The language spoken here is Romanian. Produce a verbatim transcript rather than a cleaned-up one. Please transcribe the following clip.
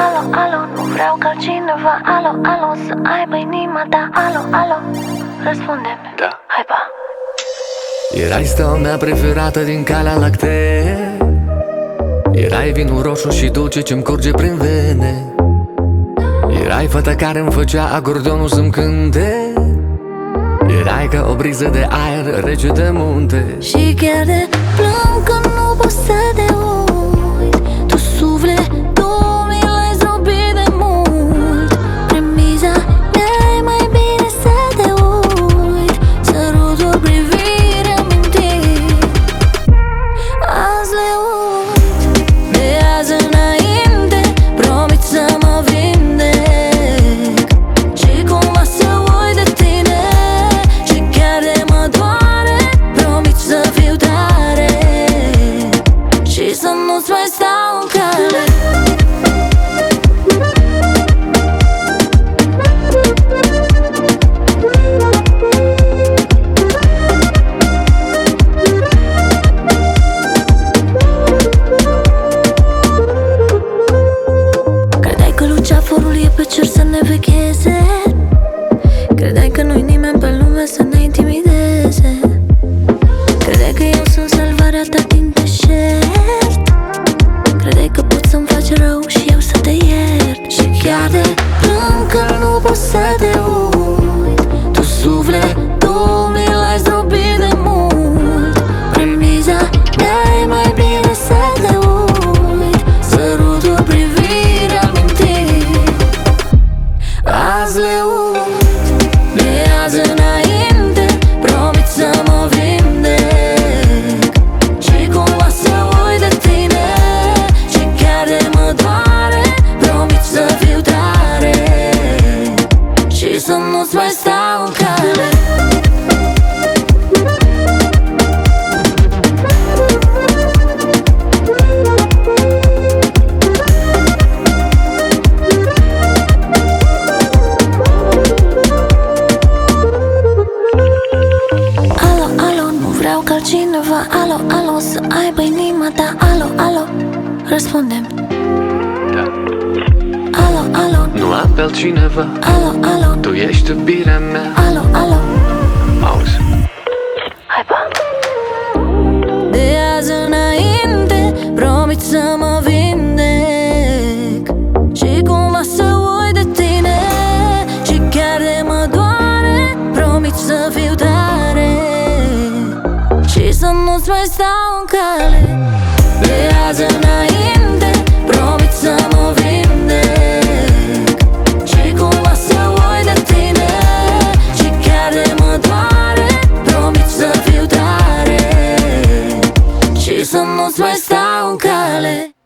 alo, alo, nu vreau ca cineva, alo, alo, să aibă inima ta, alo, alo, răspunde-mi, da. Hai pa. Erai steaua mea preferată din Calea Lactee, erai vinul roșu și dulce ce-mi curge prin vene, erai fata care-mi făcea acordeonul să-mi cânte, erai ca o briză de aer rece de munte. Și chiar de plâng că nu pot să te uit, tu sufletul mi l-ai zdrobit de mult. Premiza mea e mai bine să te uit, sărutul, privirea, amintit, azi le uit. De azi înainte promit să mă vindec și cumva să uit de tine. Și chiar de mă doare, promit să fiu tare și să nu-ți mai stau în cale. Credeai că luceafărul e pe cer să ne vecheze, credeai că nu-i nimeni pe lume să ne intimideze, credeai că eu sunt salvarea ta din deșert, credeai că pot să-mi faci rău și eu să te iert. Și chiar de plâng că nu pot să te uit, tu sufletul mi l-ai zdrobit de mult. Premiza mea e mai bine să te uit, sărutul, privirea, amintit, azi le uit. De azi înainte promit să mă vindec și cumva să uit de tine. Și chiar de mă doare, promit să fiu tare și să nu-ți mai stau în cale. Alo, alo, nu vreau ca cineva, alo, alo, să aibă inima ta, alo, alo, răspunde-mi, Da. alo, alo, Nu am pe altcineva, alo, alo, tu ești iubirea mea. alo, alo, Auzi. hai pa. De azi înainte promit să mă vindec și cumva să uit de tine. Și chiar de mă doare, promit să fiu tare și să nu-ți mai stau în cale. De azi înainte promit să mă vindec și cumva să uit de tine. Și chiar de mă doare, promit să fiu tare și să nu-ți mai stau în cale.